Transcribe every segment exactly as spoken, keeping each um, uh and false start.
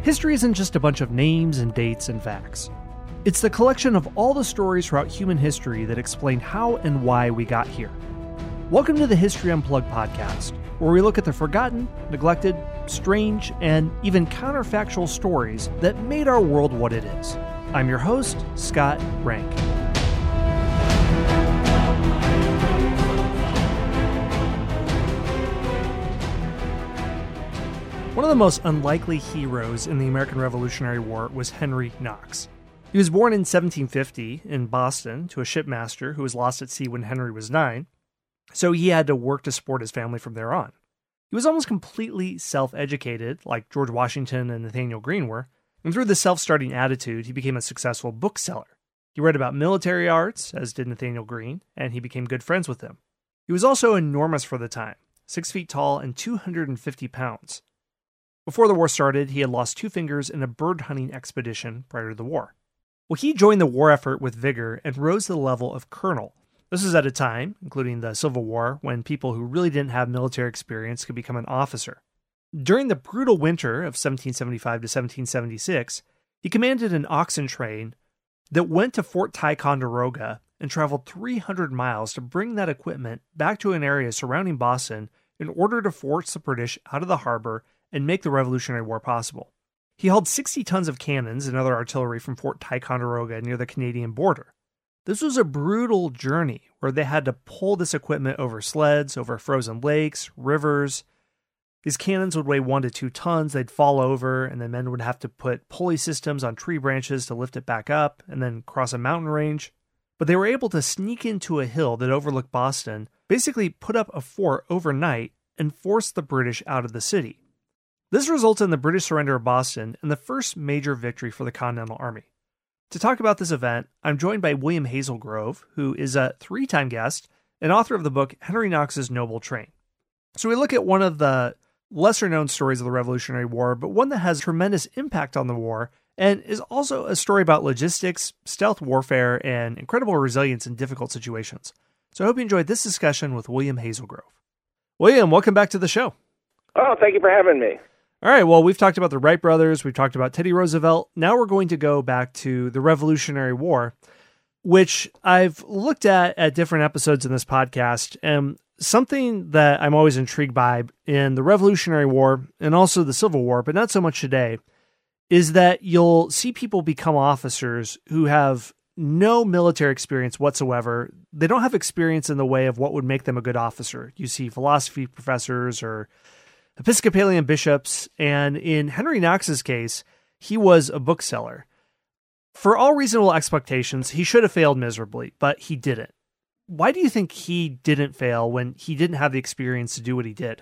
History isn't just a bunch of names and dates and facts. It's the collection of all the stories throughout human history that explain how and why we got here. Welcome to the History Unplugged podcast, where we look at the forgotten, neglected, strange, and even counterfactual stories that made our world what it is. I'm your host, Scott Rank. One of the most unlikely heroes in the American Revolutionary War was Henry Knox. He was born in seventeen fifty in Boston to a shipmaster who was lost at sea when Henry was nine, so he had to work to support his family from there on. He was almost completely self-educated, like George Washington and Nathaniel Greene were, and through this self-starting attitude, he became a successful bookseller. He read about military arts, as did Nathaniel Greene, and he became good friends with him. He was also enormous for the time, six feet tall and two hundred fifty pounds. Before the war started, he had lost two fingers in a bird hunting expedition prior to the war. Well, he joined the war effort with vigor and rose to the level of colonel. This was at a time, including the Civil War, when people who really didn't have military experience could become an officer. During the brutal winter of seventeen seventy-five to seventeen seventy-six, he commanded an oxen train that went to Fort Ticonderoga and traveled three hundred miles to bring that equipment back to an area surrounding Boston in order to force the British out of the harbor and make the Revolutionary War possible. He hauled sixty tons of cannons and other artillery from Fort Ticonderoga near the Canadian border. This was a brutal journey where they had to pull this equipment over sleds, over frozen lakes, rivers. These cannons would weigh one to two tons, they'd fall over, and the men would have to put pulley systems on tree branches to lift it back up and then cross a mountain range. But they were able to sneak into a hill that overlooked Boston, basically put up a fort overnight, and force the British out of the city. This resulted in the British surrender of Boston and the first major victory for the Continental Army. To talk about this event, I'm joined by William Hazelgrove, who is a three-time guest and author of the book Henry Knox's Noble Train. So we look at one of the lesser-known stories of the Revolutionary War, but one that has tremendous impact on the war and is also a story about logistics, stealth warfare, and incredible resilience in difficult situations. So I hope you enjoyed this discussion with William Hazelgrove. William, welcome back to the show. Oh, thank you for having me. All right, well, we've talked about the Wright brothers, we've talked about Teddy Roosevelt. Now we're going to go back to the Revolutionary War, which I've looked at at different episodes in this podcast. And something that I'm always intrigued by in the Revolutionary War and also the Civil War, but not so much today, is that you'll see people become officers who have no military experience whatsoever. They don't have experience in the way of what would make them a good officer. You see philosophy professors or Episcopalian bishops, and in Henry Knox's case, he was a bookseller. For all reasonable expectations, he should have failed miserably, but he didn't. Why do you think he didn't fail when he didn't have the experience to do what he did?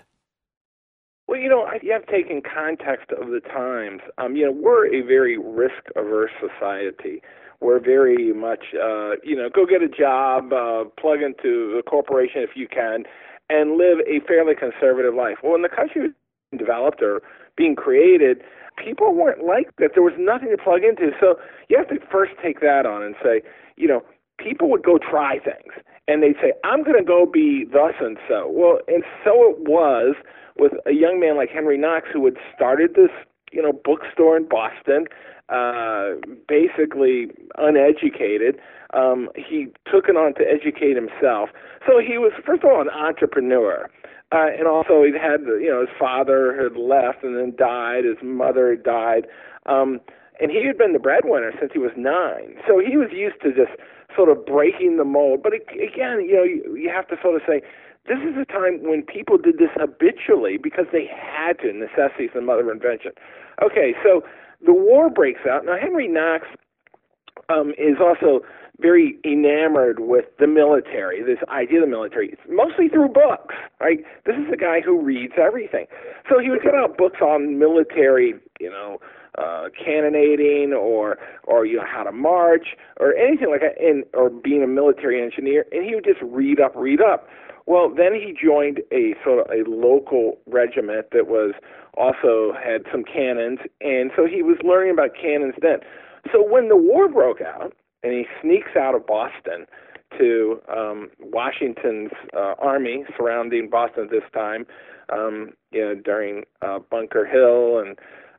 Well, you know, you have to take in context of the times. Um, you know, we're a very risk-averse society. We're very much, uh, you know, go get a job, uh, plug into a corporation if you can, and live a fairly conservative life. Well, when the country was developed or being created, people weren't like that. There was nothing to plug into. So you have to first take that on and say, you know, people would go try things. And they'd say, I'm going to go be thus and so. Well, and so it was with a young man like Henry Knox who had started this, you know, bookstore in Boston, uh, basically uneducated. Um, he took it on to educate himself. So he was, first of all, an entrepreneur. Uh, and also he had, you know, his father had left and then died. His mother had died. Um, and he had been the breadwinner since he was nine. So he was used to just sort of breaking the mold. But again, you know, you, you have to sort of say, this is a time when people did this habitually because they had to. Necessity is the mother of invention. Okay, so the war breaks out. Now, Henry Knox um, is also very enamored with the military, this idea of the military, it's mostly through books, right? This is a guy who reads everything. So he would get out books on military, you know, uh, cannonading or, or, you know, how to march or anything like that, and, or being a military engineer, and he would just read up, read up. Well, then he joined a sort of a local regiment that was also had some cannons, and so he was learning about cannons then. So when the war broke out, and he sneaks out of Boston to um, Washington's uh, army surrounding Boston at this time, um, you know, during uh, Bunker Hill and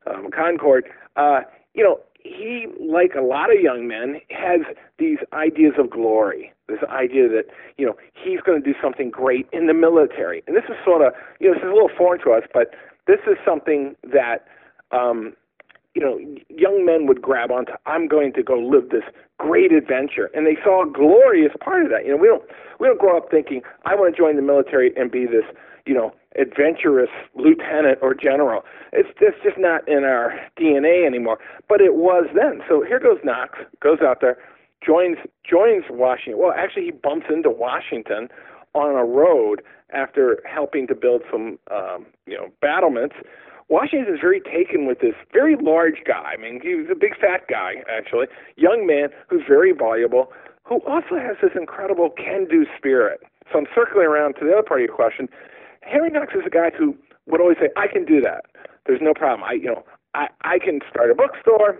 um, Concord, uh, you know, he, like a lot of young men, has these ideas of glory, this idea that, you know, he's going to do something great in the military. And this is sort of, you know, this is a little foreign to us, but this is something that, um, you know, young men would grab onto. I'm going to go live this great adventure. And they saw glory as part of that. You know, we don't, we don't grow up thinking, I want to join the military and be this, you know, adventurous lieutenant or general. It's just, just not in our D N A anymore. But it was then. So here goes Knox, goes out there, joins joins Washington. Well, actually, he bumps into Washington on a road after helping to build some, um, you know, battlements. Washington is very taken with this very large guy. I mean, he was a big fat guy, actually, young man who's very voluble, who also has this incredible can-do spirit. So I'm circling around to the other part of your question. Henry Knox is a guy who would always say, I can do that. There's no problem. I, you know, I, I can start a bookstore.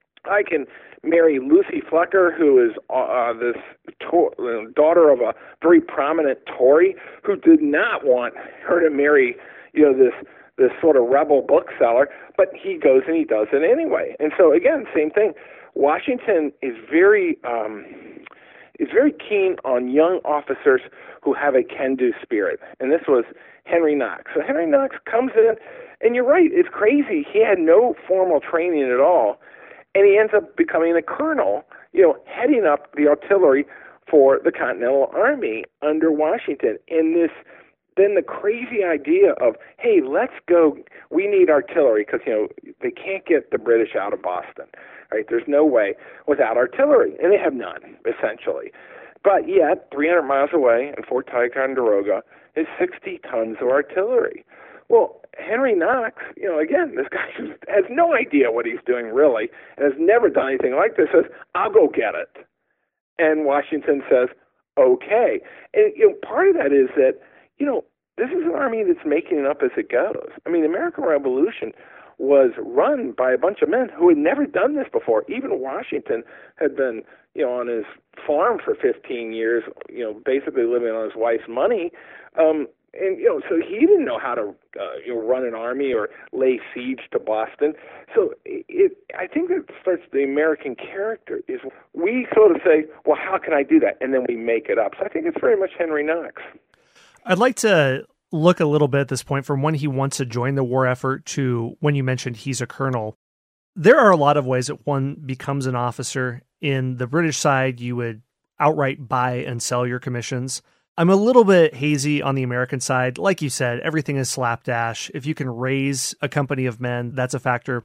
I can marry Lucy Flecker, who is uh, this to- daughter of a very prominent Tory who did not want her to marry, you know, this this sort of rebel bookseller, but he goes and he does it anyway. And so, again, same thing. Washington is very um, is very keen on young officers who have a can-do spirit, and this was Henry Knox. So Henry Knox comes in, and you're right, it's crazy. He had no formal training at all, and he ends up becoming a colonel, you know, heading up the artillery for the Continental Army under Washington. And this, then the crazy idea of, hey, let's go, we need artillery, because, you know, they can't get the British out of Boston, right? There's no way without artillery, and they have none, essentially. But yet, three hundred miles away in Fort Ticonderoga is sixty tons of artillery. Well, Henry Knox, you know, again, this guy has no idea what he's doing really, and has never done anything like this, says, I'll go get it. And Washington says, okay. And, you know, part of that is that, you know, this is an army that's making it up as it goes. I mean, the American Revolution was run by a bunch of men who had never done this before. Even Washington had been, you know, on his farm for fifteen years, you know, basically living on his wife's money. Um, and, you know, so he didn't know how to, uh, you know, run an army or lay siege to Boston. So it, I think that starts the American character is we sort of say, well, how can I do that? And then we make it up. So I think it's very much Henry Knox. I'd like to look a little bit at this point from when he wants to join the war effort to when you mentioned he's a colonel. There are a lot of ways that one becomes an officer. In the British side, you would outright buy and sell your commissions. I'm a little bit hazy on the American side. Like you said, everything is slapdash. If you can raise a company of men, that's a factor.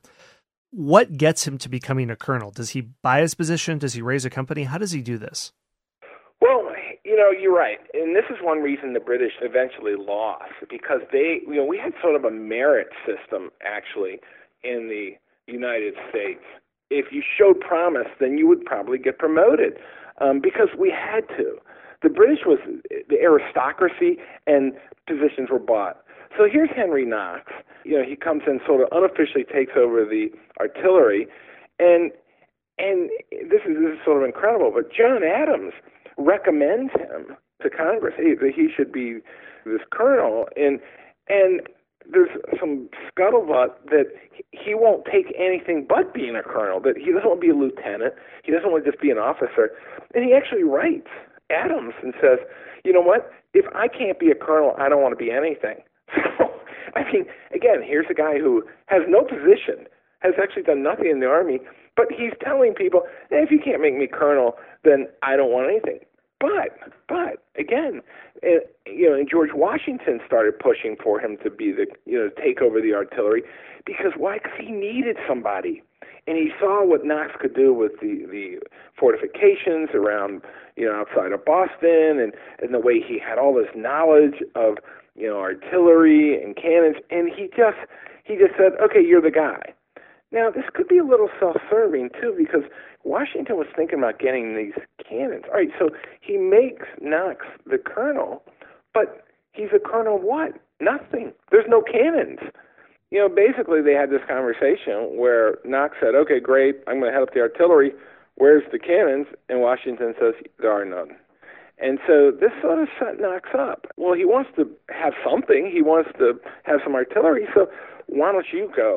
What gets him to becoming a colonel? Does he buy his position? Does he raise a company? How does he do this? Well, you know, you're right. And this is one reason the British eventually lost, because they, you know, we had sort of a merit system, actually, in the United States. If you showed promise, then you would probably get promoted, um, because we had to. The British was the aristocracy, and positions were bought. So here's Henry Knox. You know, he comes in, sort of unofficially takes over the artillery, and and this is, this is sort of incredible. But John Adams recommends him to Congress, hey, that he should be this colonel, and and there's some scuttlebutt that he won't take anything but being a colonel, that he doesn't want to be a lieutenant, he doesn't want to just be an officer, and he actually writes Adams and says, you know what, if I can't be a colonel, I don't want to be anything. So, I mean, again, here's a guy who has no position, has actually done nothing in the Army, but he's telling people, hey, if you can't make me colonel, then I don't want anything. But, but again, it, you know, and George Washington started pushing for him to be the, you know, take over the artillery, because why? Because he needed somebody, and he saw what Knox could do with the the fortifications around, you know, outside of Boston, and and the way he had all this knowledge of, you know, artillery and cannons, and he just he just said, okay, you're the guy. Now, this could be a little self-serving, too, because Washington was thinking about getting these cannons. All right, so he makes Knox the colonel, but he's a colonel of what? Nothing. There's no cannons. You know, basically they had this conversation where Knox said, okay, great, I'm going to head up the artillery. Where's the cannons? And Washington says, there are none. And so this sort of set Knox up. Well, he wants to have something. He wants to have some artillery, so why don't you go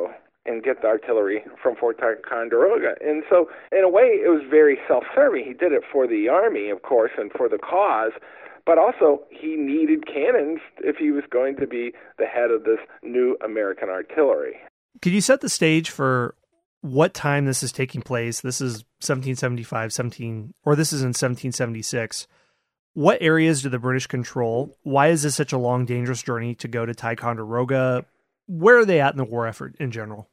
and get the artillery from Fort Ticonderoga. And so, in a way, it was very self-serving. He did it for the Army, of course, and for the cause, but also he needed cannons if he was going to be the head of this new American artillery. Could you set the stage for what time this is taking place? This is seventeen seventy-five, seventeen, or this is in seventeen seventy-six. What areas do the British control? Why is this such a long, dangerous journey to go to Ticonderoga? Where are they at in the war effort in general?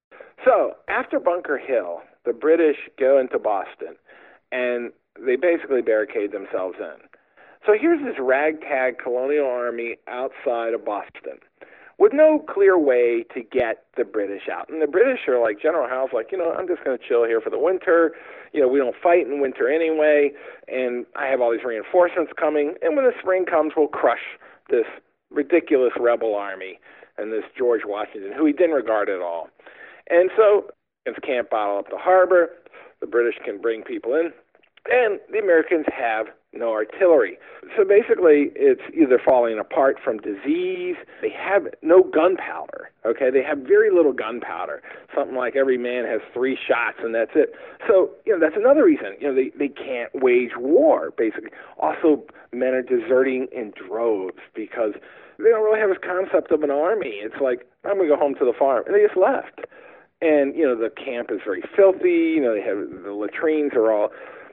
So, after Bunker Hill, the British go into Boston, and they basically barricade themselves in. So here's this ragtag colonial army outside of Boston with no clear way to get the British out. And the British are like, General Howe's like, you know, I'm just going to chill here for the winter. You know, we don't fight in winter anyway, and I have all these reinforcements coming, and when the spring comes, we'll crush this ridiculous rebel army and this George Washington, who he didn't regard at all. And so, Americans can't bottle up the harbor, the British can bring people in, and the Americans have no artillery. So basically, it's either falling apart from disease, they have no gunpowder, okay? They have very little gunpowder, something like every man has three shots and that's it. So, you know, that's another reason, you know, they, they can't wage war, basically. Also, men are deserting in droves because they don't really have this concept of an army. It's like, I'm going to go home to the farm, and they just left. And, you know, the camp is very filthy, you know, they have, the latrines are all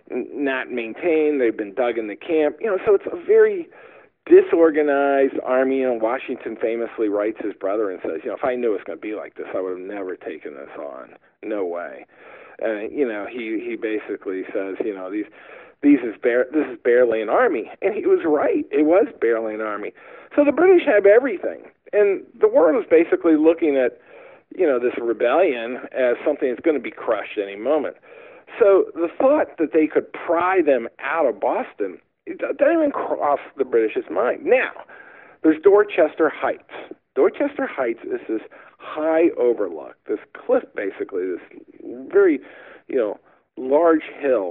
not maintained, they've been dug in the camp, you know, so it's a very disorganized army. And Washington famously writes his brother and says, you know, if I knew it was going to be like this, I would have never taken this on. No way. And, you know, he, he basically says, you know, these these is bar- this is barely an army. And he was right. It was barely an army. So the British have everything. And the world is basically looking at, you know, this rebellion as something that's going to be crushed any moment. So the thought that they could pry them out of Boston, it doesn't even cross the British's mind. Now, there's Dorchester Heights. Dorchester Heights is this high overlook, this cliff basically, this very, you know, large hill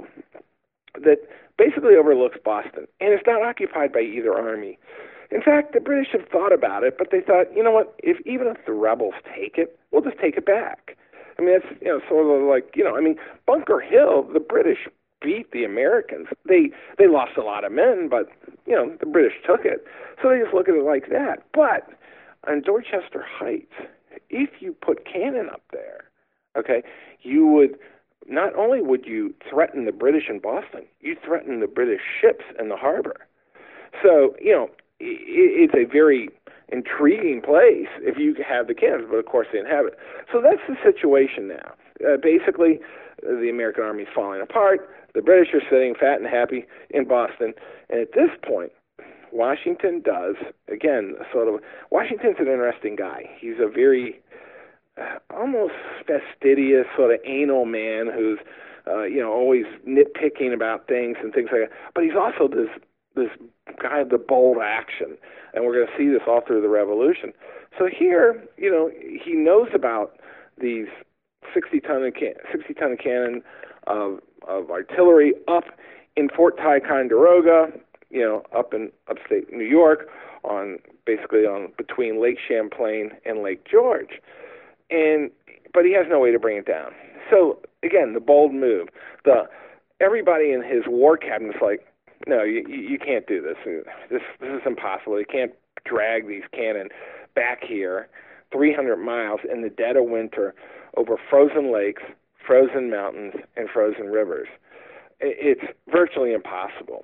that basically overlooks Boston. And it's not occupied by either army. In fact, the British have thought about it, but they thought, you know what, if even if the rebels take it, we'll just take it back. I mean, it's, you know, sort of like, you know, I mean, Bunker Hill, the British beat the Americans. They they lost a lot of men, but, you know, the British took it. So they just look at it like that. But on Dorchester Heights, if you put cannon up there, okay, you would, not only would you threaten the British in Boston, you threaten the British ships in the harbor. So, you know, it, it's a very intriguing place if you have the cannons, but of course they didn't have it. So that's the situation now. Uh, basically, uh, the American army is falling apart. The British are sitting fat and happy in Boston. And at this point, Washington does, again, sort of, Washington's an interesting guy. He's a very uh, almost fastidious, sort of anal man who's, uh, you know, always nitpicking about things and things like that. But he's also this this guy of the bold action, and we're going to see this all through the Revolution. So here, you know, he knows about these sixty ton of can- sixty ton of cannon of of artillery up in Fort Ticonderoga, you know, up in upstate New York, on basically on between Lake Champlain and Lake George, and but he has no way to bring it down. So again, the bold move. The everybody in his war cabinet's like, no, you you can't do this. This this is impossible. You can't drag these cannon back here three hundred miles in the dead of winter over frozen lakes, frozen mountains, and frozen rivers. It's virtually impossible.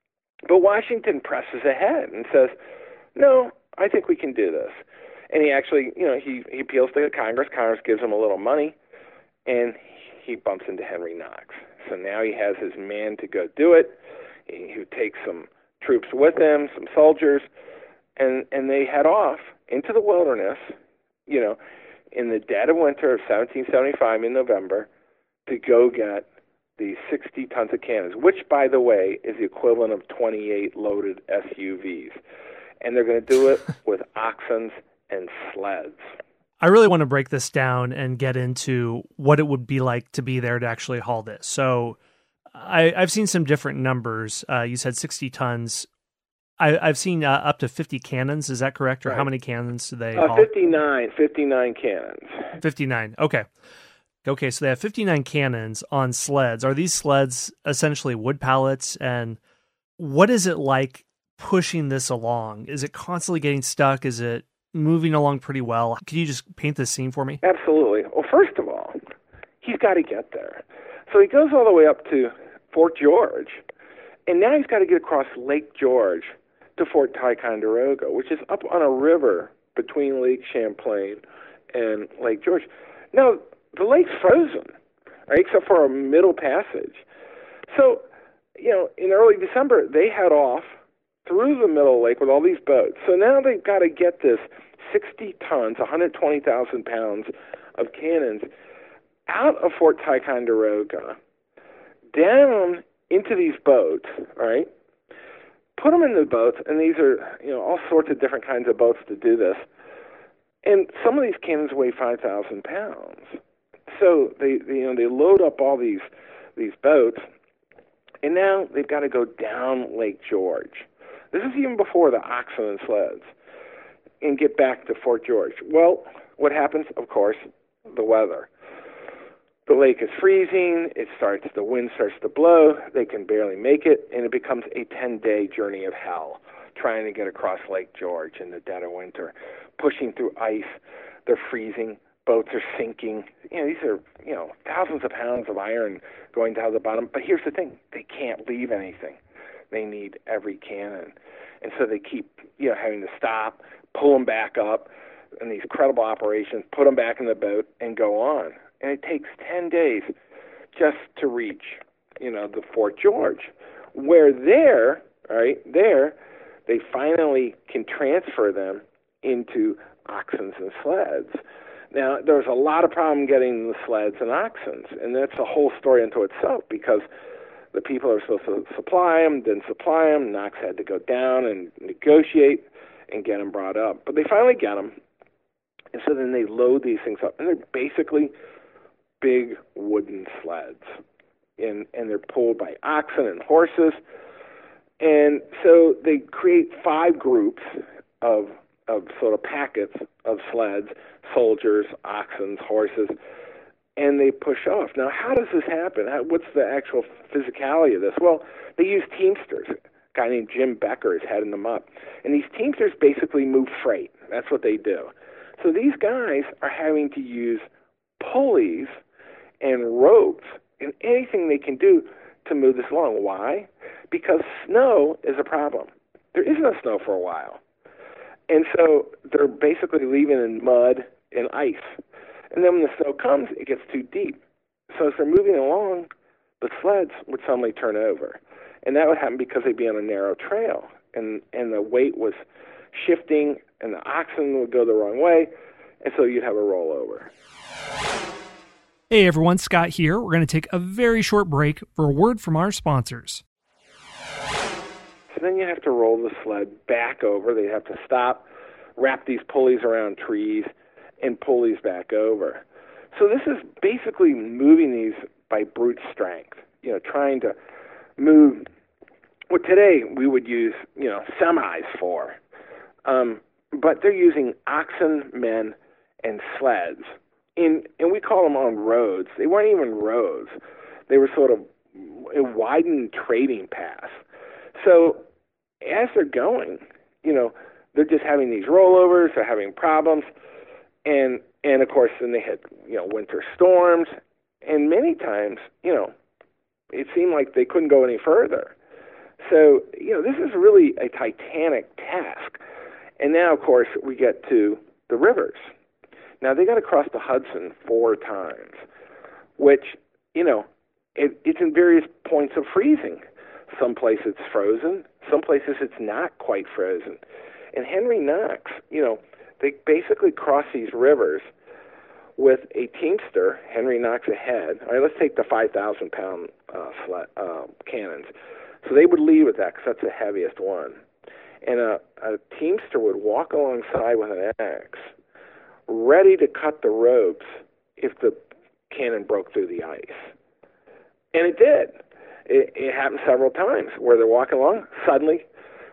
But Washington presses ahead and says, no, I think we can do this. And he actually, you know, he, he appeals to Congress. Congress gives him a little money, and he bumps into Henry Knox. So now he has his man to go do it. He takes some troops with him, some soldiers, and, and they head off into the wilderness, you know, in the dead of winter of seventeen seventy-five in November to go get these sixty tons of cannons, which, by the way, is the equivalent of twenty-eight loaded S U Vs. And they're going to do it with oxens and sleds. I really want to break this down and get into what it would be like to be there to actually haul this. So I, I've seen some different numbers. Uh, you said sixty tons. I, I've seen uh, up to fifty cannons. Is that correct? Or Right. how many cannons do they Uh, haul? fifty-nine, fifty-nine cannons. fifty-nine. Okay. Okay, so they have fifty-nine cannons on sleds. Are these sleds essentially wood pallets? And what is it like pushing this along? Is it constantly getting stuck? Is it moving along pretty well? Can you just paint the scene for me? Absolutely. Well, first of all, he's got to get there. So he goes all the way up to Fort George, and now he's got to get across Lake George to Fort Ticonderoga, which is up on a river between Lake Champlain and Lake George. Now, the lake's frozen, right, except for a middle passage. So, you know, in early December, they head off through the middle lake with all these boats. So now they've got to get this sixty tons, one hundred twenty thousand pounds of cannons out of Fort Ticonderoga, down into these boats, right? Put them in the boats, and these are, you know, all sorts of different kinds of boats to do this. And some of these cannons weigh five thousand pounds. So they, they, you know, they load up all these these boats, and now they've got to go down Lake George. This is even before the oxen and sleds, and get back to Fort George. Well, what happens? Of course, the weather. The lake is freezing, it starts, the wind starts to blow, they can barely make it, and it becomes a ten-day journey of hell, trying to get across Lake George in the dead of winter, pushing through ice. They're freezing, boats are sinking. You know, these are, you know, thousands of pounds of iron going down the bottom. But here's the thing, they can't leave anything. They need every cannon. And so they keep, you know, having to stop, pull them back up, in these credible operations, put them back in the boat, and go on. And it takes ten days just to reach, you know, the Fort George, where there, right, there, they finally can transfer them into oxens and sleds. Now, there was a lot of problem getting the sleds and oxens, and that's a whole story unto itself, because the people are supposed to supply them, didn't supply them. Knox had to go down and negotiate and get them brought up. But they finally get them, and so then they load these things up, and they're basically big wooden sleds, and and they're pulled by oxen and horses. And so they create five groups of of sort of packets of sleds, soldiers, oxen, horses, and they push off. Now, how does this happen? How, what's the actual physicality of this? Well, they use teamsters. A guy named Jim Becker is heading them up. And these teamsters basically move freight. That's what they do. So these guys are having to use pulleys and ropes and anything they can do to move this along. Why? Because snow is a problem. There is no snow for a while. And so they're basically leaving in mud and ice. And then when the snow comes, it gets too deep. So as they're moving along, the sleds would suddenly turn over. And that would happen because they'd be on a narrow trail. And, and the weight was shifting, and the oxen would go the wrong way, and so you'd have a rollover. Hey everyone, Scott here. We're going to take a very short break for a word from our sponsors. So then you have to roll the sled back over. They have to stop, wrap these pulleys around trees, and pull these back over. So this is basically moving these by brute strength, you know, trying to move what today we would use, you know, semis for. Um, but they're using oxen, men, and sleds. In, and we call them on roads. They weren't even roads. They were sort of a widened trading paths. So as they're going, you know, they're just having these rollovers, they're having problems, and and of course then they had, you know, winter storms, and many times, you know, it seemed like they couldn't go any further. So, you know, this is really a titanic task. And now, of course, we get to the rivers. Now, they got to cross the Hudson four times, which, you know, it, it's in various points of freezing. Some places it's frozen. Some places it's not quite frozen. And Henry Knox, you know, they basically cross these rivers with a teamster, Henry Knox ahead. All right, let's take the five thousand pound uh, sl- uh, cannons. So they would lead with that because that's the heaviest one. And a, a teamster would walk alongside with an axe, ready to cut the ropes if the cannon broke through the ice. And it did. It, it happened several times where they're walking along, suddenly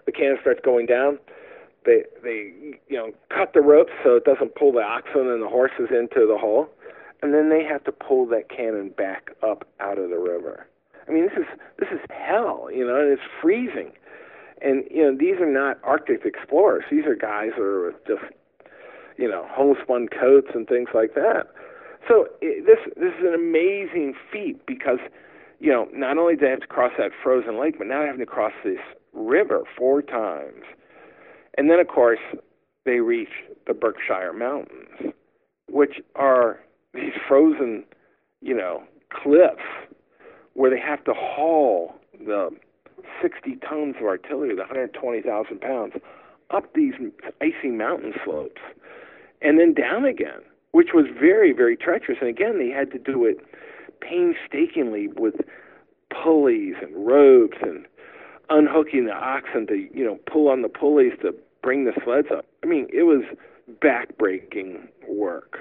the cannon starts going down, they they you know cut the ropes so it doesn't pull the oxen and the horses into the hole, and then they have to pull that cannon back up out of the river. I mean, this is this is hell, you know, and it's freezing. And, you know, these are not Arctic explorers. These are guys that are with just, you know, homespun coats and things like that. So it, this this is an amazing feat because, you know, not only do they have to cross that frozen lake, but now they're having to cross this river four times. And then, of course, they reach the Berkshire Mountains, which are these frozen, you know, cliffs where they have to haul the sixty tons of artillery, the one hundred twenty thousand pounds, up these icy mountain slopes and then down again, which was very, very treacherous. And again, they had to do it painstakingly with pulleys and ropes and unhooking the oxen to, you know, pull on the pulleys to bring the sleds up. I mean, it was back-breaking work.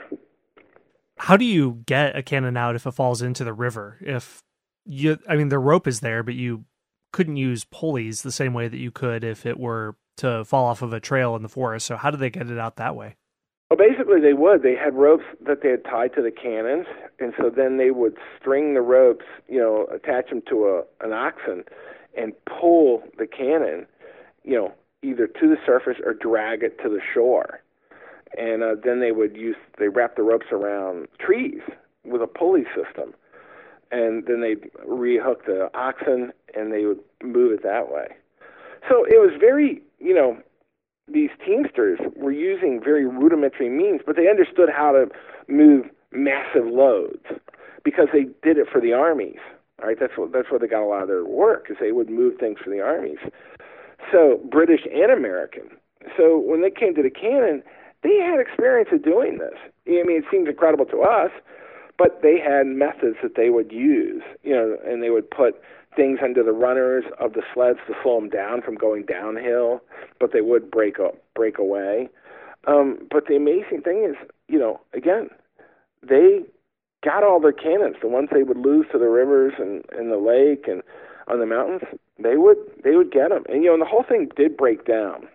How do you get a cannon out if it falls into the river? If you, I mean, the rope is there, but you couldn't use pulleys the same way that you could if it were to fall off of a trail in the forest. So how did they get it out that way? Well, basically they would. They had ropes that they had tied to the cannons, and so then they would string the ropes, you know, attach them to a an oxen and pull the cannon, you know, either to the surface or drag it to the shore. And uh, then they would use, they wrap the ropes around trees with a pulley system. And then they'd rehook the oxen, and they would move it that way. So it was very, you know, these teamsters were using very rudimentary means, but they understood how to move massive loads because they did it for the armies. All right, that's what that's where they got a lot of their work, is they would move things for the armies. So British and American. So when they came to the cannon, they had experience of doing this. I mean, it seems incredible to us, but they had methods that they would use, you know, and they would put things under the runners of the sleds to slow them down from going downhill, but they would break up, break away. Um, but the amazing thing is, you know, again, they got all their cannons, the ones they would lose to the rivers and, and the lake and on the mountains, they would they would get them. And, you know, and the whole thing did break down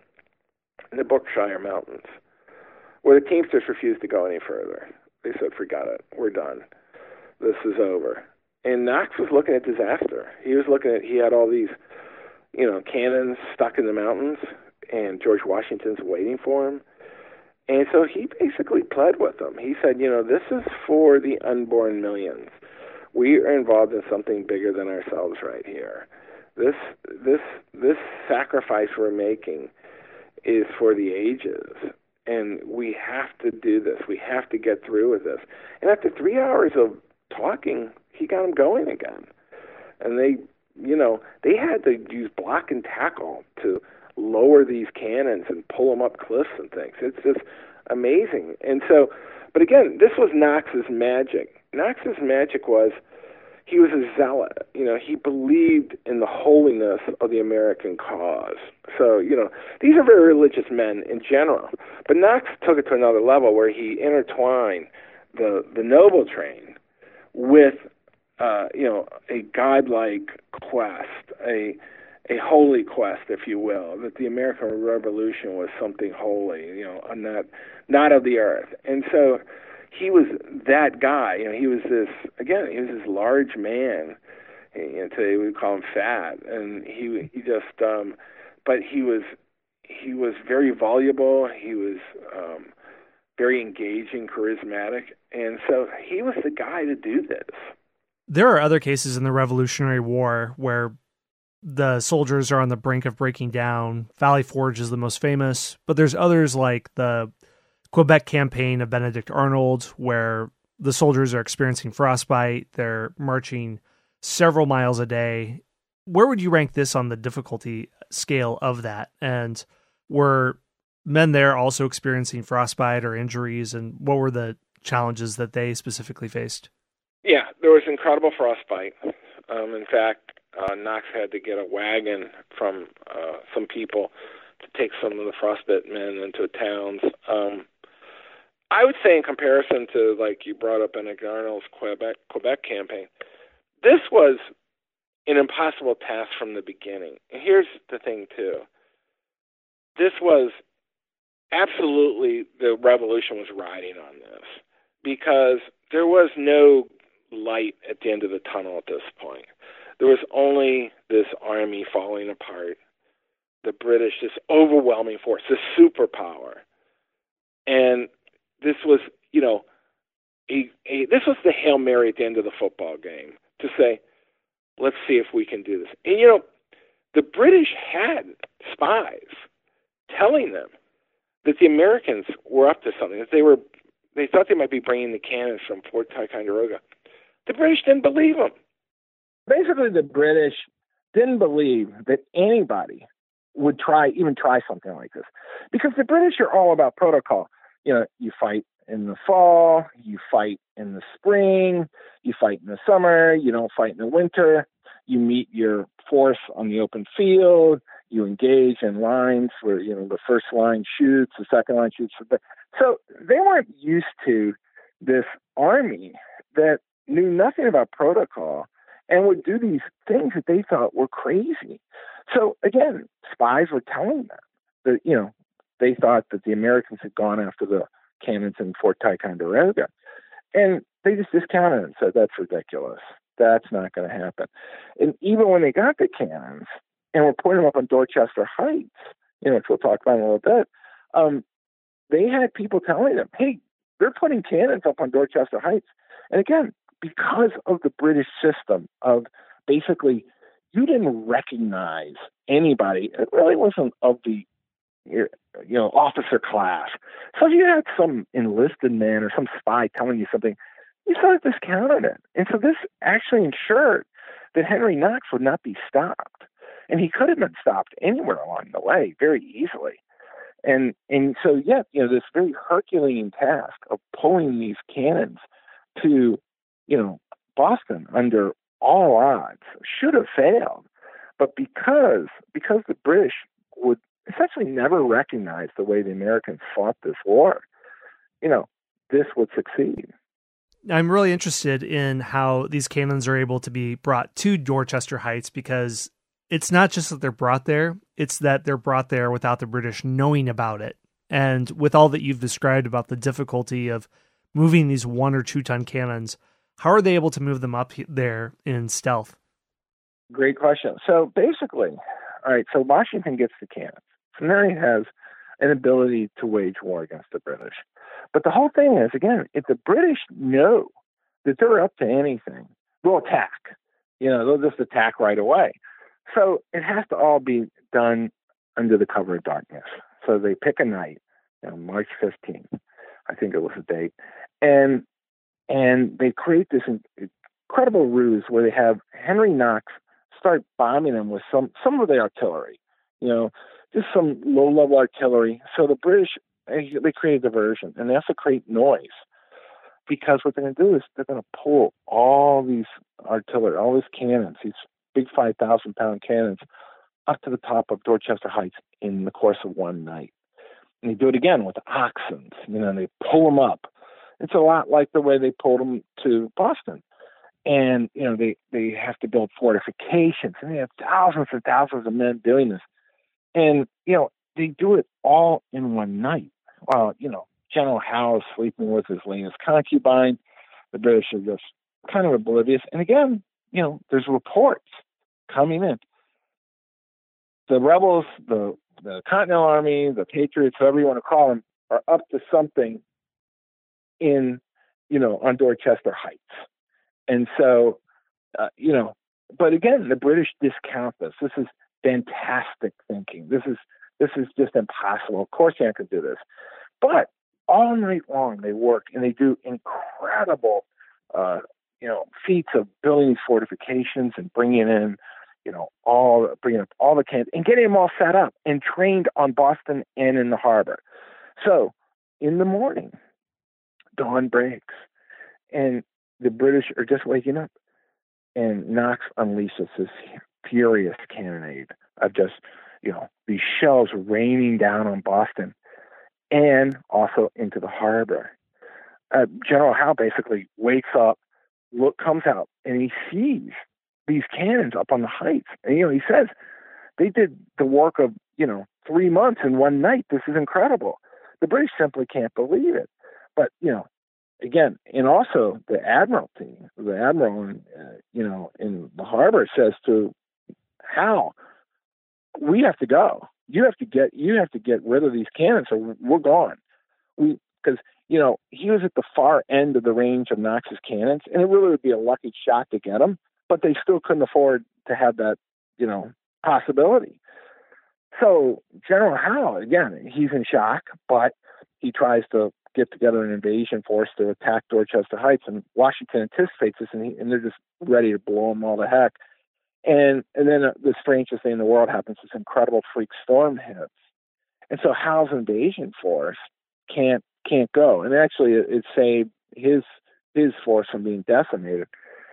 in the Berkshire Mountains, where the Teamsters refused to go any further. They said, forget it, we're done. This is over. And Knox was looking at disaster. He was looking at, he had all these, you know, cannons stuck in the mountains, and George Washington's waiting for him. And so he basically pled with them. He said, you know, this is for the unborn millions. We are involved in something bigger than ourselves right here. This, this, this sacrifice we're making is for the ages. And we have to do this. We have to get through with this. And after three hours of talking, he got them going again. And they, you know, they had to use block and tackle to lower these cannons and pull them up cliffs and things. It's just amazing. And so, but again, this was Knox's magic. Knox's magic was he was a zealot. You know, he believed in the holiness of the American cause. So, you know, these are very religious men in general. But Knox took it to another level where he intertwined the, the noble train with, uh, you know, a godlike quest, a a holy quest, if you will, that the American Revolution was something holy, you know, not not of the earth. And so he was that guy. You know, he was this, again, he was this large man. You know, today we call him fat, and he he just, um, but he was he was very voluble. He was um, very engaging, charismatic, and so he was the guy to do this. There are other cases in the Revolutionary War where the soldiers are on the brink of breaking down. Valley Forge is the most famous, but there's others like the Quebec campaign of Benedict Arnold, where the soldiers are experiencing frostbite. They're marching several miles a day. Where would you rank this on the difficulty scale of that? And were men there also experiencing frostbite or injuries? And what were the challenges that they specifically faced? Yeah, there was incredible frostbite. Um, in fact, uh, Knox had to get a wagon from uh, some people to take some of the frostbite men into towns. Um, I would say in comparison to, like you brought up, Benedict Arnold's Quebec, Quebec campaign, this was an impossible task from the beginning. And here's the thing, too. this was absolutely, the revolution was riding on this, because there was no light at the end of the tunnel at this point. There was only this army falling apart, the British, this overwhelming force, this superpower. And this was, you know, a, a, this was the Hail Mary at the end of the football game, to say, let's see if we can do this. And, you know, the British had spies telling them that the Americans were up to something, that they were, they thought they might be bringing the cannons from Fort Ticonderoga. The British didn't believe them. Basically, the British didn't believe that anybody would try, even try something like this, because the British are all about protocol. You know, you fight in the fall, you fight in the spring, you fight in the summer, you don't fight in the winter, you meet your force on the open field, you engage in lines where, you know, the first line shoots, the second line shoots. So they weren't used to this army that knew nothing about protocol and would do these things that they thought were crazy. So again, spies were telling them that, you know, they thought that the Americans had gone after the cannons in Fort Ticonderoga. And they just discounted it and said, that's ridiculous. That's not going to happen. And even when they got the cannons and were putting them up on Dorchester Heights, you know, which we'll talk about in a little bit, um, they had people telling them, hey, they're putting cannons up on Dorchester Heights. And again, because of the British system of basically, you didn't recognize anybody. It really wasn't of the, you know, officer class. So if you had some enlisted man or some spy telling you something, you sort of discounted it. And so this actually ensured that Henry Knox would not be stopped. And he could have been stopped anywhere along the way very easily. And and so, yeah, you know, this very Herculean task of pulling these cannons to, you know, Boston under all odds should have failed. But because because the British would essentially never recognize the way the Americans fought this war, you know, this would succeed. I'm really interested in how these cannons are able to be brought to Dorchester Heights, because it's not just that they're brought there, it's that they're brought there without the British knowing about it. And with all that you've described about the difficulty of moving these one or two ton cannons, how are they able to move them up there in stealth? Great question. So basically, all right, so Washington gets the cannons. So now he has an ability to wage war against the British. But the whole thing is, again, if the British know that they're up to anything, they'll attack. You know, they'll just attack right away. So it has to all be done under the cover of darkness. So they pick a night, you know, March fifteenth, I think it was the date, and and they create this incredible ruse where they have Henry Knox start bombing them with some some of the artillery, you know, just some low-level artillery. So the British, they create a diversion, and they also create noise, because what they're going to do is they're going to pull all these artillery, all these cannons, these big five thousand pound cannons, up to the top of Dorchester Heights in the course of one night. And they do it again with the oxen, you know, and they pull them up. It's a lot like the way they pulled them to Boston. And, you know, they, they have to build fortifications, and they have thousands and thousands of men doing this. And, you know, they do it all in one night. While, you know, General Howe is sleeping with his latest concubine. The British are just kind of oblivious. And again, you know, there's reports coming in. The rebels, the, the Continental Army, the Patriots, whoever you want to call them, are up to something in, you know, on Dorchester Heights. And so, uh, you know, but again, the British discount this. This is fantastic thinking. This is this is just impossible. Of course, you can't do this. But all night long, they work, and they do incredible, uh, you know, feats of building fortifications and bringing in, you know, all bringing up all the cannons and getting them all set up and trained on Boston and in the harbor. So in the morning, dawn breaks, and the British are just waking up, and Knox unleashes this furious cannonade of just, you know, these shells raining down on Boston and also into the harbor. Uh, General Howe basically wakes up, look, comes out, and he sees these cannons up on the heights. And, you know, he says they did the work of, you know, three months in one night. This is incredible. The British simply can't believe it. But, you know, again, and also the Admiralty, the Admiral, in, uh, you know, in the harbor says to Howe, we have to go. You have to get, you have to get rid of these cannons or we're gone. We, because, you know, he was at the far end of the range of Knox's cannons, and it really would be a lucky shot to get him, but they still couldn't afford to have that, you know, possibility. So General Howe, again, he's in shock, but he tries to get together an invasion force to attack Dorchester Heights, and Washington anticipates this, and, he, and they're just ready to blow them all to heck. And and then uh, the strangest thing in the world happens: this incredible freak storm hits, and so Howe's invasion force can't can't go, and actually it, it saved his his force from being decimated.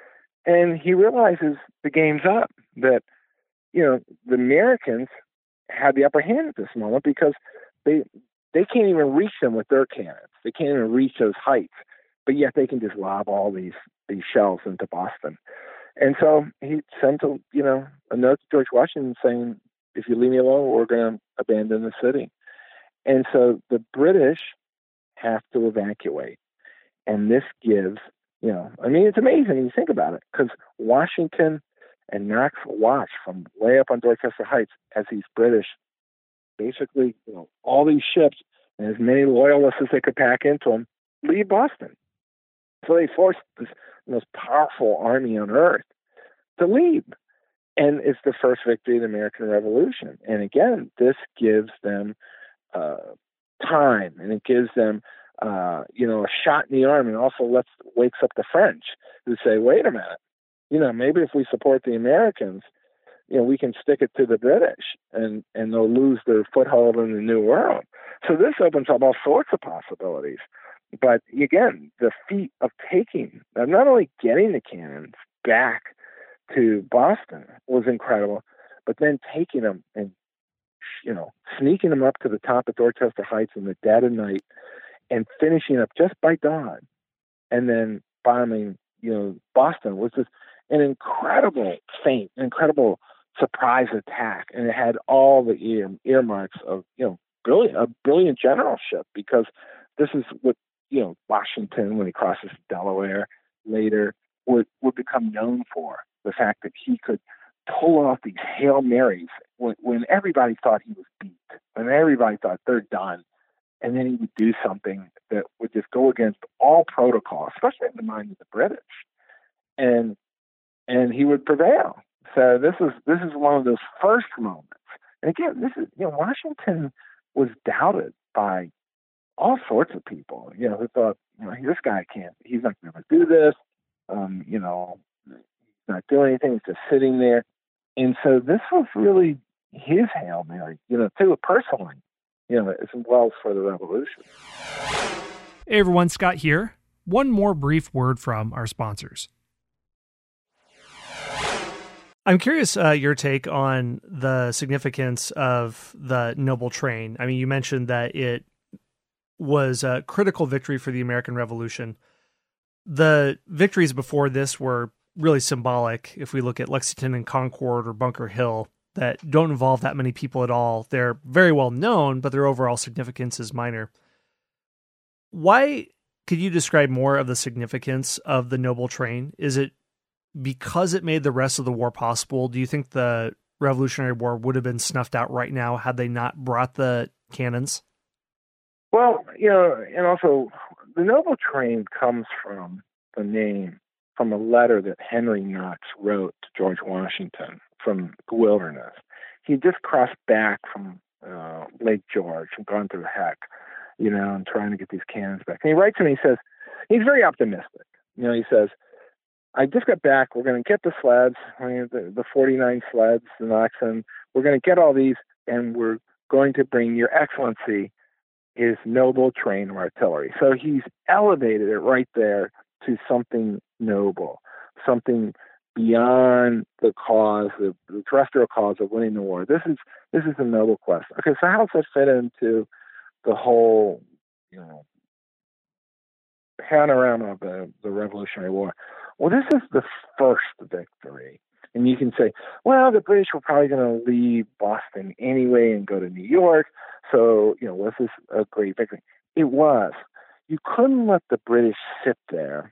And he realizes the game's up, that, you know, the Americans had the upper hand at this moment because they they can't even reach them with their cannons. They can't even reach those heights, but yet they can just lob all these these shells into Boston. And so he sent a you know a note to George Washington saying, "If you leave me alone, we're going to abandon the city." And so the British have to evacuate, and this gives you know I mean it's amazing when you think about it, because Washington and Knox watch from way up on Dorchester Heights as these British, basically, you know, all these ships and as many loyalists as they could pack into them, leave Boston. So they forced this most powerful army on earth to leave. And it's the first victory of the American Revolution. And again, this gives them uh, time, and it gives them, uh, you know, a shot in the arm, and also lets wakes up the French who say, wait a minute, you know, maybe if we support the Americans, you know, we can stick it to the British, and, and they'll lose their foothold in the New World. So this opens up all sorts of possibilities. But again, the feat of taking, not only getting the cannons back to Boston was incredible, but then taking them and, you know, sneaking them up to the top of Dorchester Heights in the dead of night and finishing up just by dawn, and then bombing, you know, Boston was just an incredible feint, an incredible surprise attack. And it had all the ear, earmarks of, you know, brilliant, a brilliant generalship, because this is what, you know, Washington, when he crosses Delaware later, would, would become known for. The fact that he could pull off these Hail Marys when, when everybody thought he was beat, when everybody thought they're done. And then he would do something that would just go against all protocol, especially in the mind of the British. And and he would prevail. So this is this is one of those first moments. And again, this is, you know, Washington was doubted by all sorts of people, you know, who thought, you know, this guy can't, he's not going to do this. Um, you know, he's not doing anything. He's just sitting there. And so this was really his Hail Mary, you know, too, personally, you know, as well as for the revolution. Hey everyone, Scott here. One more brief word from our sponsors. I'm curious uh, your take on the significance of the Noble Train. I mean, you mentioned that it was a critical victory for the American Revolution. The victories before this were really symbolic. If we look at Lexington and Concord or Bunker Hill, that don't involve that many people at all. They're very well known, but their overall significance is minor. Why could you describe more of the significance of the Noble Train? Is it because it made the rest of the war possible? Do you think the Revolutionary War would have been snuffed out right now had they not brought the cannons? Well, you know, and also the Noble Train comes from the name, from a letter that Henry Knox wrote to George Washington from the wilderness. He just crossed back from uh, Lake George and gone through heck, you know, and trying to get these cannons back. And he writes to me, he says, he's very optimistic. You know, he says, I just got back. We're going to get the sleds, the, the forty-nine sleds, the oxen. We're going to get all these, and we're going to bring Your Excellency his noble train of artillery. So he's elevated it right there to something noble, something beyond the cause, the, the terrestrial cause of winning the war. This is this is a noble quest. Okay, so how does that fit into the whole, you know, panorama of the, the Revolutionary War? Well, this is the first victory And you can say, well, the British were probably going to leave Boston anyway and go to New York. So, you know, was this a great victory? It was. You couldn't let the British sit there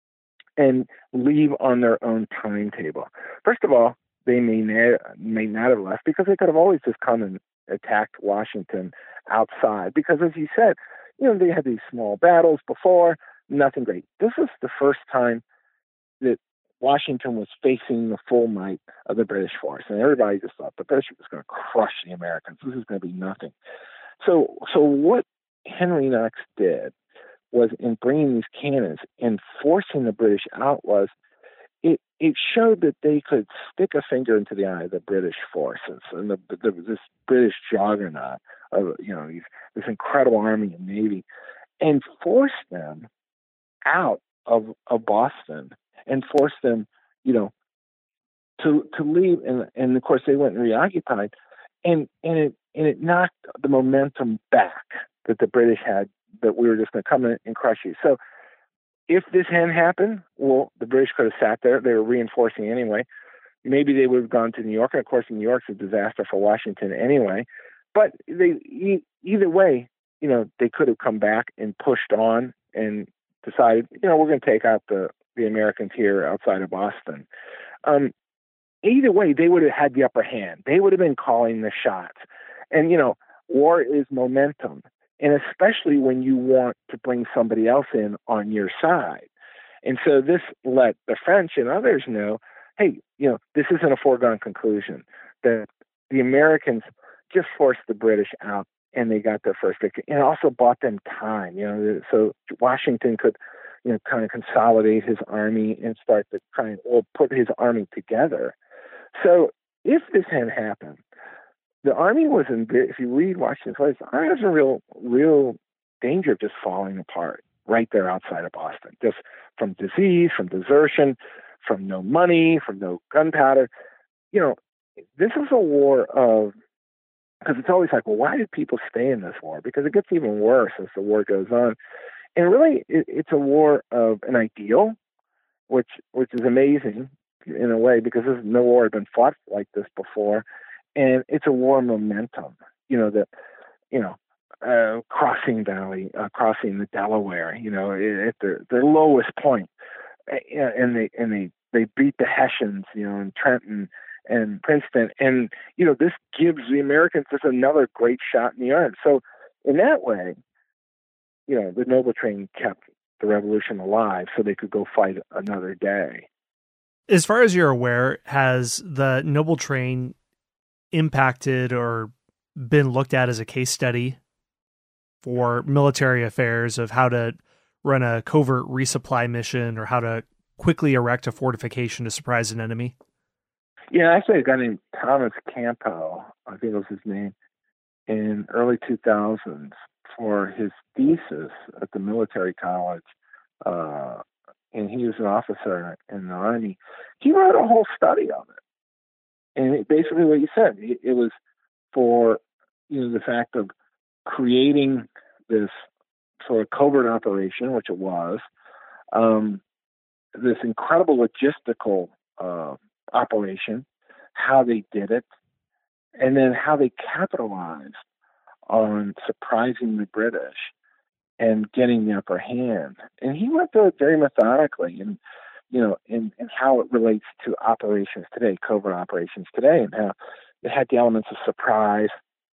and leave on their own timetable. First of all, they may, na- may not have left because they could have always just come and attacked Washington outside. Because as you said, you know, they had these small battles before, nothing great. This is the first time that Washington was facing the full might of the British force, and everybody just thought the British was going to crush the Americans. This is going to be nothing. So, so what Henry Knox did was, in bringing these cannons and forcing the British out, was it it showed that they could stick a finger into the eye of the British forces and the, the, this British juggernaut of, you know, these, this incredible army and navy, and force them out of of Boston and force them, you know, to to leave. And and of course they went and reoccupied, and and it and it knocked the momentum back that the British had, that we were just going to come in and crush you. So if this hadn't happened, well, the British could have sat there. They were reinforcing anyway. Maybe they would have gone to New York. And of course, New York's a disaster for Washington anyway. But they e- either way, you know, they could have come back and pushed on and decided, you know, we're going to take out the, the Americans here outside of Boston. Um, either way, they would have had the upper hand. They would have been calling the shots. And, you know, war is momentum. And especially when you want to bring somebody else in on your side. And so this let the French and others know, hey, you know, this isn't a foregone conclusion, that the Americans just forced the British out and they got their first victory. And it also bought them time, you know, so Washington could, you know, kind of consolidate his army and start to try and, or put his army together. So if this had happened, the army was in, if you read Washington's letters, the army was in real, real danger of just falling apart right there outside of Boston, just from disease, from desertion, from no money, from no gunpowder. You know, this is a war of, because it's always like, well, why did people stay in this war? Because it gets even worse as the war goes on. And really, it, it's a war of an ideal, which which is amazing in a way, because there's no war had been fought like this before. And it's a war of momentum, you know, that, you know, uh, crossing Valley, uh, crossing the Delaware, you know, at their, their lowest point. And they, and they, they beat the Hessians, you know, in Trenton and Princeton. And, you know, this gives the Americans just another great shot in the arm. So in that way, you know, the Noble Train kept the revolution alive so they could go fight another day. As far as you're aware, has the Noble Train impacted or been looked at as a case study for military affairs of how to run a covert resupply mission or how to quickly erect a fortification to surprise an enemy? Yeah, actually, a guy named Thomas Campo, I think was his name, in early two thousands for his thesis at the military college, uh, and he was an officer in the Army. He wrote a whole study of it. And it, basically what you said, it, it was for, you know, the fact of creating this sort of covert operation, which it was, um, this incredible logistical uh, operation, how they did it, and then how they capitalized on surprising the British and getting the upper hand. And he went through it very methodically, and you know, and, and how it relates to operations today, covert operations today, and how it had the elements of surprise.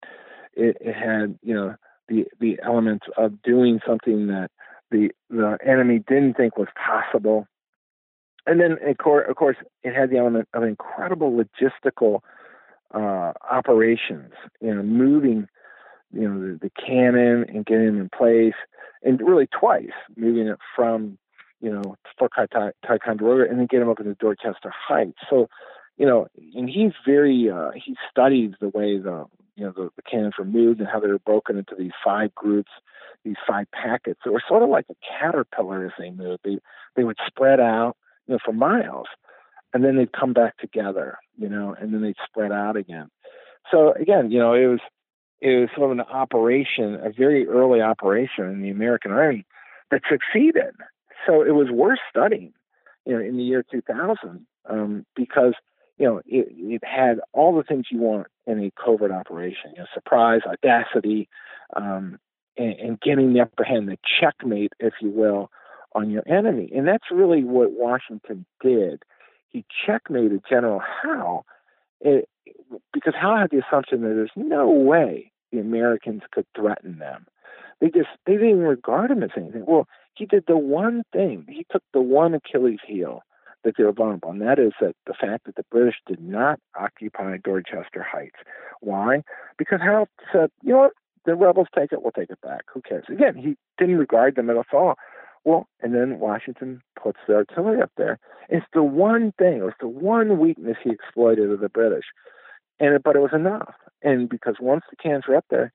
It, it had, you know, the the elements of doing something that the the enemy didn't think was possible. And then, of course, of course it had the element of incredible logistical uh, operations, you know, moving, you know, the, the cannon and getting them in place, and really twice, moving it from, you know, Fort Ticonderoga and then get them up into Dorchester Heights. So, you know, and he's very, uh, he studies the way the, you know, the, the cannons were moved and how they were broken into these five groups, these five packets. They were sort of like a caterpillar as they moved. They, they would spread out, you know, for miles, and then they'd come back together, you know, and then they'd spread out again. So again, you know, it was, it was sort of an operation, a very early operation in the American Army that succeeded. So it was worth studying, you know, in the year two thousand, um, because you know, it, it had all the things you want in a covert operation, you know, surprise, audacity, um, and, and getting the upper hand, the checkmate, if you will, on your enemy. And that's really what Washington did. He checkmated General Howe, it, because Howe had the assumption that there's no way the Americans could threaten them. They just, they didn't even regard him as anything. Well, he did the one thing. He took the one Achilles heel that they were vulnerable, and that is that the fact that the British did not occupy Dorchester Heights. Why? Because Howe said, you know what, the rebels take it, we'll take it back. Who cares? Again, he didn't regard them at all. Well, and then Washington puts the artillery up there. It's the one thing, it was the one weakness he exploited of the British. And but it was enough. And because once the cannons were up there,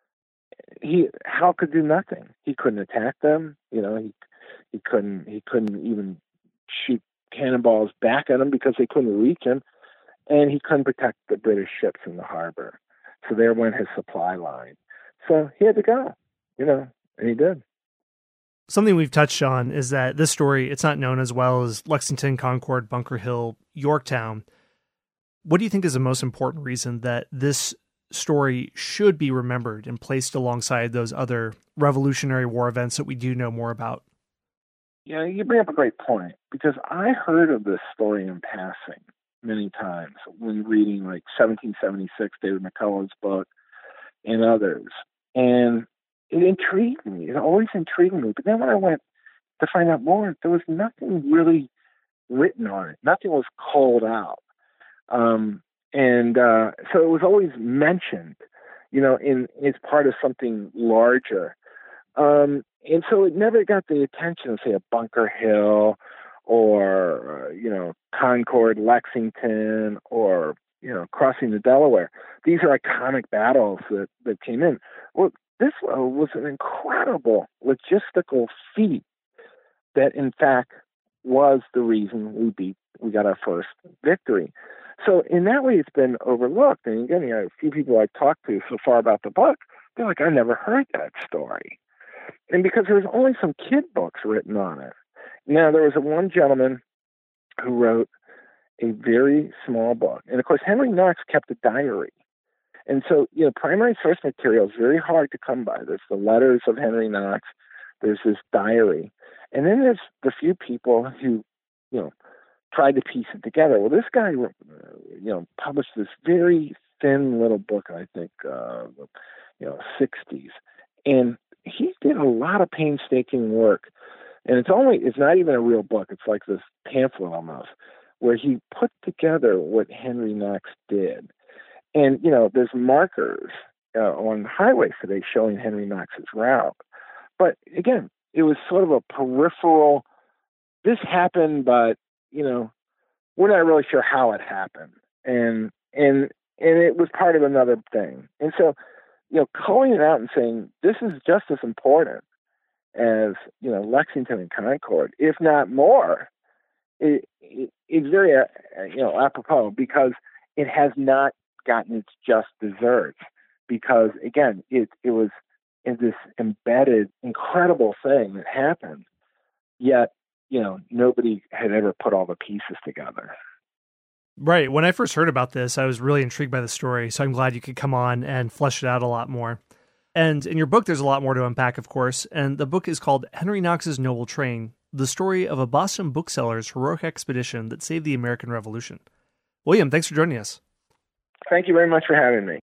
he Howe could do nothing. He couldn't attack them. You know, he he couldn't he couldn't even shoot cannonballs back at them because they couldn't reach him, and he couldn't protect the British ships in the harbor. So there went his supply line. So he had to go, you know, and he did. Something we've touched on is that this story, it's not known as well as Lexington, Concord, Bunker Hill, Yorktown. What do you think is the most important reason that this story should be remembered and placed alongside those other Revolutionary War events that we do know more about? Yeah, you bring up a great point, because I heard of this story in passing many times when reading like seventeen seventy-six, David McCullough's book, and others. And it intrigued me. It always intrigued me. But then when I went to find out more, there was nothing really written on it. Nothing was called out. Um, and uh, so it was always mentioned, you know, in as part of something larger. Um, and so it never got the attention of, say, a Bunker Hill or, uh, you know, Concord, Lexington, or, you know, crossing the Delaware. These are iconic battles that, that came in. Well, this was an incredible logistical feat that, in fact, was the reason we beat, we got our first victory. So in that way, it's been overlooked. And again, you know, a few people I've talked to so far about the book, they're like, I never heard that story. And because there was only some kid books written on it. Now, there was a one gentleman who wrote a very small book. And of course, Henry Knox kept a diary. And so, you know, primary source material is very hard to come by. There's the letters of Henry Knox. There's this diary. And then there's the few people who, you know, tried to piece it together. Well, this guy, you know, published this very thin little book, I think, uh, you know, sixties. And he did a lot of painstaking work. And it's only, it's not even a real book. It's like this pamphlet almost, where he put together what Henry Knox did. And, you know, there's markers uh, on highways today showing Henry Knox's route. But again, it was sort of a peripheral, this happened, but, you know, we're not really sure how it happened. And, and, and it was part of another thing. And so, you know, calling it out and saying, this is just as important as, you know, Lexington and Concord, if not more, it, it, it's very, uh, you know, apropos, because it has not gotten its just desserts. Because, again, it, it was in this embedded, incredible thing that happened, yet, you know, nobody had ever put all the pieces together. Right. When I first heard about this, I was really intrigued by the story, so I'm glad you could come on and flesh it out a lot more. And in your book, there's a lot more to unpack, of course, and the book is called Henry Knox's Noble Train, the story of a Boston bookseller's heroic expedition that saved the American Revolution. William, thanks for joining us. Thank you very much for having me.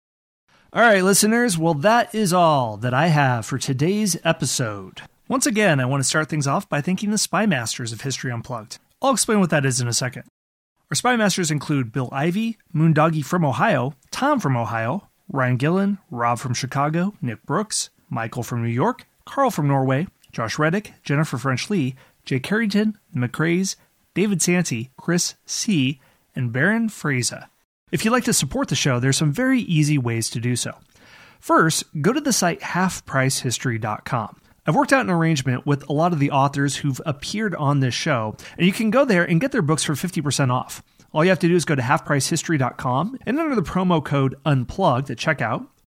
All right, listeners, well, that is all that I have for today's episode. Once again, I want to start things off by thanking the Spy Masters of History Unplugged. I'll explain what that is in a second. Our Spy Masters include Bill Ivey, Moondoggy from Ohio, Tom from Ohio, Ryan Gillen, Rob from Chicago, Nick Brooks, Michael from New York, Carl from Norway, Josh Reddick, Jennifer French-Lee, Jay Carrington, the McCraes, David Santee, Chris C., and Baron Fraser. If you'd like to support the show, there's some very easy ways to do so. First, go to the site half price history dot com. I've worked out an arrangement with a lot of the authors who've appeared on this show, and you can go there and get their books for fifty percent off. All you have to do is go to half price history dot com and enter the promo code UNPLUGGED at checkout.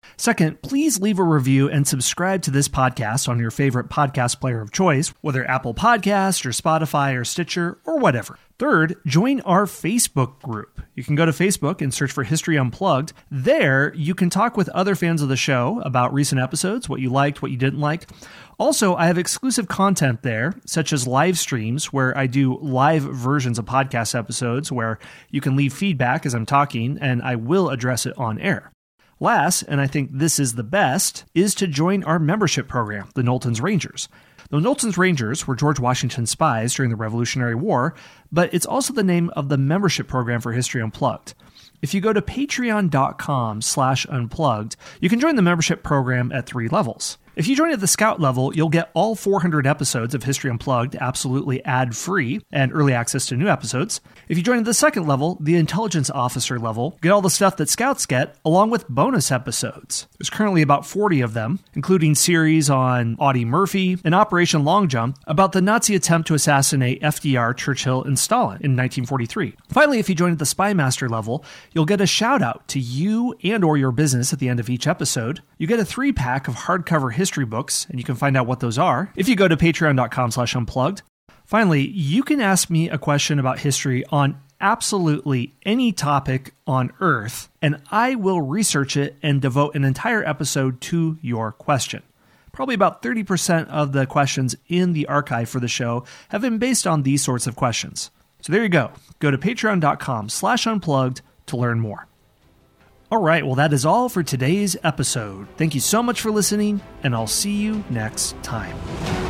Second, please leave a review and subscribe to this podcast on your favorite podcast player of choice, whether Apple Podcast or Spotify or Stitcher or whatever. Third, join our Facebook group. You can go to Facebook and search for History Unplugged. There, you can talk with other fans of the show about recent episodes, what you liked, what you didn't like. Also, I have exclusive content there, such as live streams where I do live versions of podcast episodes where you can leave feedback as I'm talking, and I will address it on air. Last, and I think this is the best, is to join our membership program, the Knowlton's Rangers. The Knowlton's Rangers were George Washington's spies during the Revolutionary War, but it's also the name of the membership program for History Unplugged. If you go to patreon.com slash unplugged, you can join the membership program at three levels. If you join at the Scout level, you'll get all four hundred episodes of History Unplugged absolutely ad-free and early access to new episodes. If you join at the second level, the Intelligence Officer level, get all the stuff that Scouts get, along with bonus episodes. There's currently about forty of them, including series on Audie Murphy and Operation Long Jump about the Nazi attempt to assassinate F D R, Churchill, and Stalin in nineteen forty-three. Finally, if you join at the Spy Master level, you'll get a shout-out to you and or your business at the end of each episode. You get a three-pack of hardcover history history books, and you can find out what those are if you go to patreon.com slash unplugged. Finally, you can ask me a question about history on absolutely any topic on Earth, and I will research it and devote an entire episode to your question. Probably about thirty percent of the questions in the archive for the show have been based on these sorts of questions. So there you go. Go to patreon.com slash unplugged to learn more. All right, well, that is all for today's episode. Thank you so much for listening, and I'll see you next time.